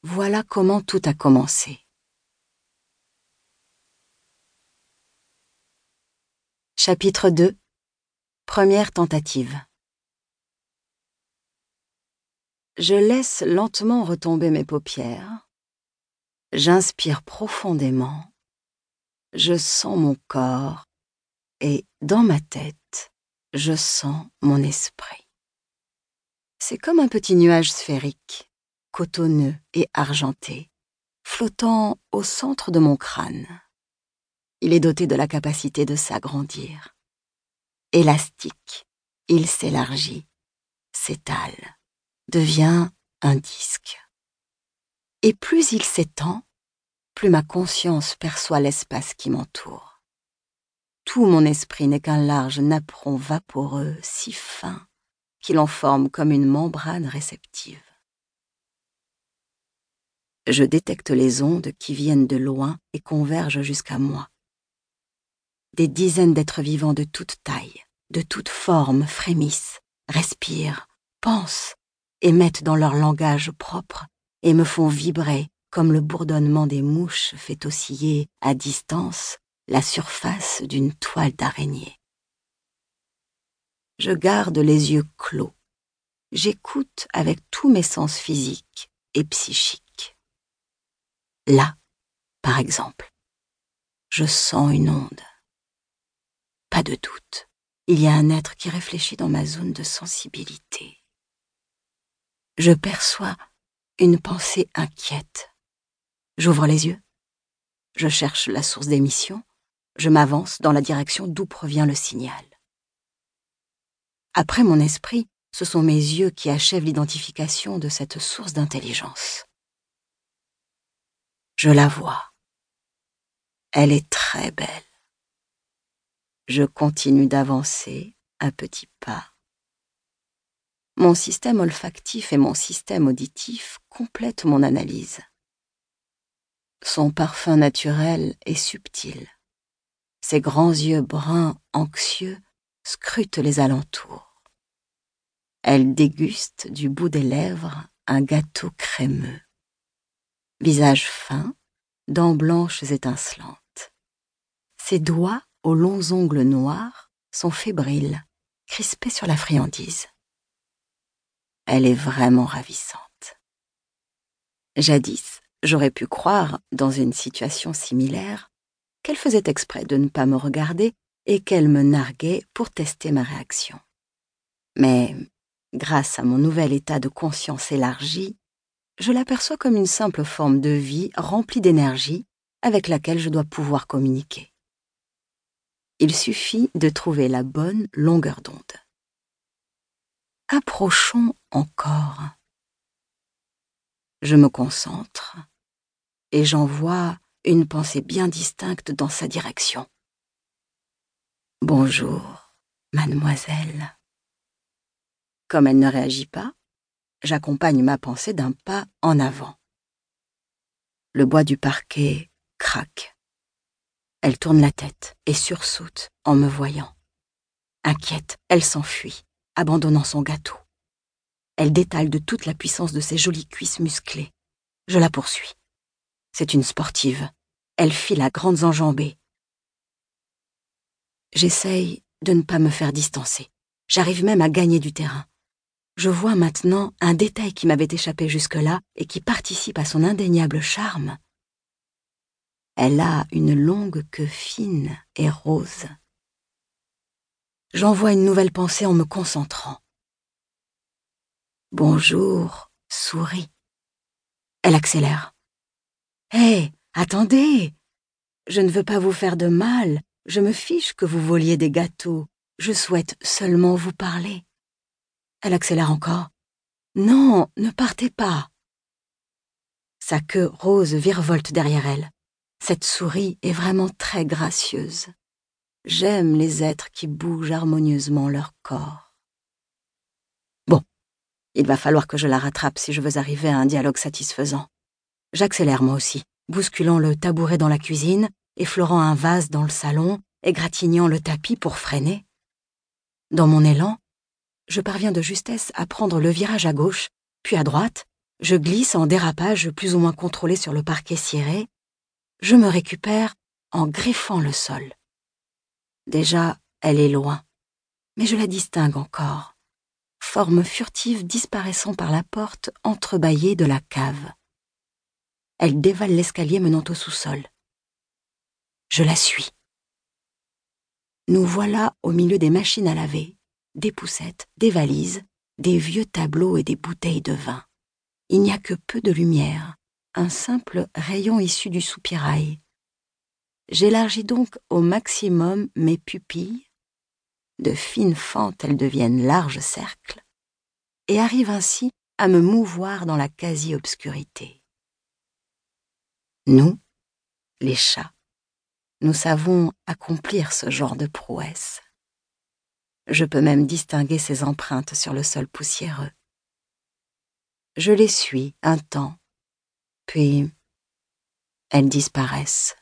voilà comment tout a commencé. Chapitre 2. Première tentative. Je laisse lentement retomber mes paupières. J'inspire profondément. Je sens mon corps et, dans ma tête, je sens mon esprit. C'est comme un petit nuage sphérique, cotonneux et argenté, flottant au centre de mon crâne. Il est doté de la capacité de s'agrandir. Élastique, il s'élargit, s'étale, devient un disque. Et plus il s'étend, plus ma conscience perçoit l'espace qui m'entoure. Tout mon esprit n'est qu'un large napperon vaporeux, si fin, qu'il en forme comme une membrane réceptive. Je détecte les ondes qui viennent de loin et convergent jusqu'à moi. Des dizaines d'êtres vivants de toute taille, de toute forme frémissent, respirent, pensent, émettent dans leur langage propre et me font vibrer comme le bourdonnement des mouches fait osciller, à distance, la surface d'une toile d'araignée. Je garde les yeux clos. J'écoute avec tous mes sens physiques et psychiques. Là, par exemple, je sens une onde. Pas de doute, il y a un être qui réfléchit dans ma zone de sensibilité. Je perçois une pensée inquiète. J'ouvre les yeux. Je cherche la source d'émission. Je m'avance dans la direction d'où provient le signal. Après mon esprit, ce sont mes yeux qui achèvent l'identification de cette source d'intelligence. Je la vois. Elle est très belle. Je continue d'avancer à petits pas. Mon système olfactif et mon système auditif complètent mon analyse. Son parfum naturel est subtil. Ses grands yeux bruns anxieux scrutent les alentours. Elle déguste du bout des lèvres un gâteau crémeux. Visage fin, dents blanches étincelantes. Ses doigts aux longs ongles noirs sont fébriles, crispés sur la friandise. Elle est vraiment ravissante. Jadis, j'aurais pu croire, dans une situation similaire, qu'elle faisait exprès de ne pas me regarder et qu'elle me narguait pour tester ma réaction. Mais, grâce à mon nouvel état de conscience élargi, je l'aperçois comme une simple forme de vie remplie d'énergie avec laquelle je dois pouvoir communiquer. Il suffit de trouver la bonne longueur d'onde. Approchons encore. Je me concentre et j'envoie une pensée bien distincte dans sa direction. Bonjour, mademoiselle. Comme elle ne réagit pas, j'accompagne ma pensée d'un pas en avant. Le bois du parquet craque. Elle tourne la tête et sursaute en me voyant. Inquiète, elle s'enfuit, abandonnant son gâteau. Elle détale de toute la puissance de ses jolies cuisses musclées. Je la poursuis. C'est une sportive. Elle file à grandes enjambées. J'essaye de ne pas me faire distancer. J'arrive même à gagner du terrain. Je vois maintenant un détail qui m'avait échappé jusque-là et qui participe à son indéniable charme. Elle a une longue queue fine et rose. J'envoie une nouvelle pensée en me concentrant. Bonjour, souris. Elle accélère. Hé, attendez! Je ne veux pas vous faire de mal. Je me fiche que vous voliez des gâteaux. Je souhaite seulement vous parler. Elle accélère encore. Non, ne partez pas. Sa queue rose virevolte derrière elle. Cette souris est vraiment très gracieuse. J'aime les êtres qui bougent harmonieusement leur corps. Bon, il va falloir que je la rattrape si je veux arriver à un dialogue satisfaisant. J'accélère moi aussi, bousculant le tabouret dans la cuisine, effleurant un vase dans le salon, égratignant le tapis pour freiner. Dans mon élan, je parviens de justesse à prendre le virage à gauche, puis à droite. Je glisse en dérapage plus ou moins contrôlé sur le parquet ciré. Je me récupère en griffant le sol. Déjà, elle est loin, mais je la distingue encore. Forme furtive disparaissant par la porte entrebâillée de la cave. Elle dévale l'escalier menant au sous-sol. Je la suis. Nous voilà au milieu des machines à laver, des poussettes, des valises, des vieux tableaux et des bouteilles de vin. Il n'y a que peu de lumière, un simple rayon issu du soupirail. J'élargis donc au maximum mes pupilles, de fines fentes elles deviennent larges cercles, et arrive ainsi à me mouvoir dans la quasi-obscurité. Nous, les chats, nous savons accomplir ce genre de prouesse. Je peux même distinguer ses empreintes sur le sol poussiéreux. Je les suis un temps, puis elles disparaissent.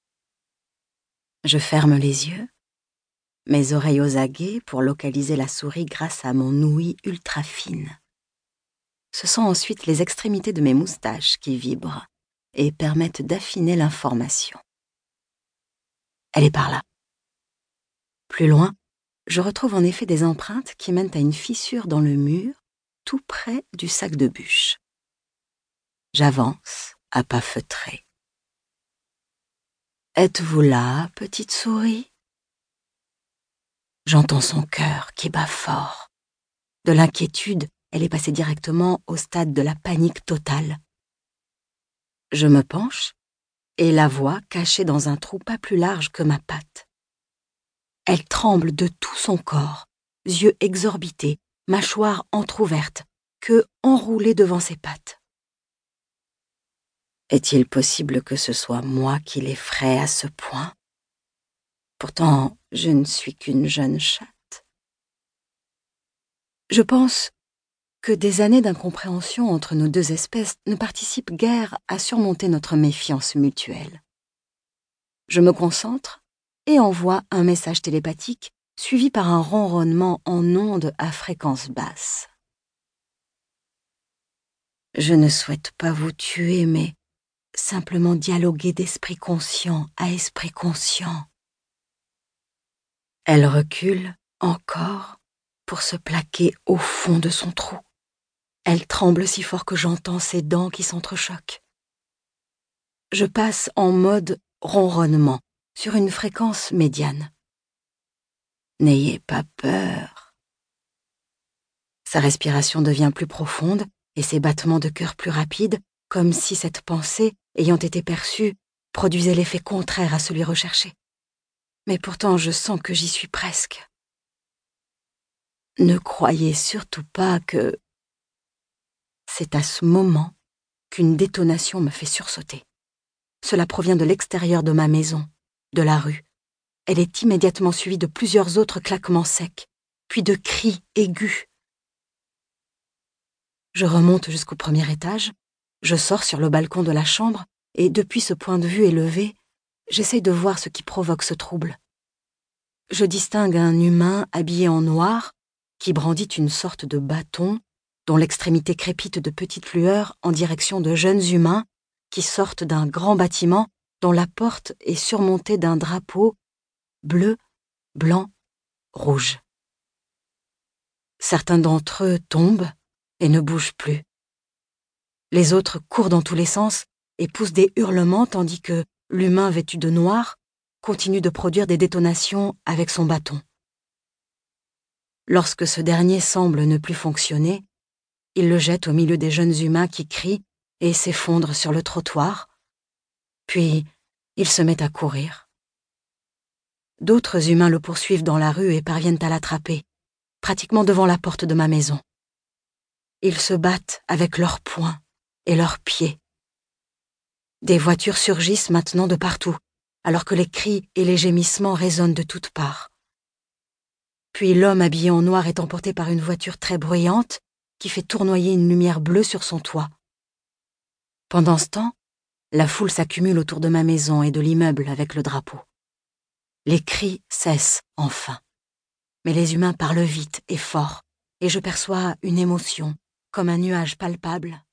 Je ferme les yeux, mes oreilles aux aguets pour localiser la souris grâce à mon ouïe ultra fine. Ce sont ensuite les extrémités de mes moustaches qui vibrent et permettent d'affiner l'information. Elle est par là. Plus loin, je retrouve en effet des empreintes qui mènent à une fissure dans le mur, tout près du sac de bûches. J'avance à pas feutrés. Êtes-vous là, petite souris? J'entends son cœur qui bat fort. De l'inquiétude, elle est passée directement au stade de la panique totale. Je me penche et la vois cachée dans un trou pas plus large que ma patte. Elle tremble de tout son corps, yeux exorbités, mâchoire entr'ouverte, queue enroulée devant ses pattes. Est-il possible que ce soit moi qui l'effraie à ce point? Pourtant, je ne suis qu'une jeune chatte. Je pense que des années d'incompréhension entre nos deux espèces ne participent guère à surmonter notre méfiance mutuelle. Je me concentre et envoie un message télépathique suivi par un ronronnement en ondes à fréquence basse. Je ne souhaite pas vous tuer, mais simplement dialoguer d'esprit conscient à esprit conscient. Elle recule encore pour se plaquer au fond de son trou. Elle tremble si fort que j'entends ses dents qui s'entrechoquent. Je passe en mode ronronnement sur une fréquence médiane. N'ayez pas peur. Sa respiration devient plus profonde et ses battements de cœur plus rapides, comme si cette pensée, ayant été perçue, produisait l'effet contraire à celui recherché. Mais pourtant, je sens que j'y suis presque. Ne croyez surtout pas que... C'est à ce moment qu'une détonation me fait sursauter. Cela provient de l'extérieur de ma maison, de la rue. Elle est immédiatement suivie de plusieurs autres claquements secs, puis de cris aigus. Je remonte jusqu'au premier étage, je sors sur le balcon de la chambre et depuis ce point de vue élevé, j'essaye de voir ce qui provoque ce trouble. Je distingue un humain habillé en noir qui brandit une sorte de bâton dont l'extrémité crépite de petites lueurs en direction de jeunes humains qui sortent d'un grand bâtiment dont la porte est surmontée d'un drapeau bleu, blanc, rouge. Certains d'entre eux tombent et ne bougent plus. Les autres courent dans tous les sens et poussent des hurlements tandis que l'humain vêtu de noir continue de produire des détonations avec son bâton. Lorsque ce dernier semble ne plus fonctionner, il le jette au milieu des jeunes humains qui crient et s'effondrent sur le trottoir, puis il se met à courir. D'autres humains le poursuivent dans la rue et parviennent à l'attraper, pratiquement devant la porte de ma maison. Ils se battent avec leurs poings et leurs pieds. Des voitures surgissent maintenant de partout, alors que les cris et les gémissements résonnent de toutes parts. Puis l'homme habillé en noir est emporté par une voiture très bruyante qui fait tournoyer une lumière bleue sur son toit. Pendant ce temps, la foule s'accumule autour de ma maison et de l'immeuble avec le drapeau. Les cris cessent enfin, mais les humains parlent vite et fort, et je perçois une émotion, comme un nuage palpable,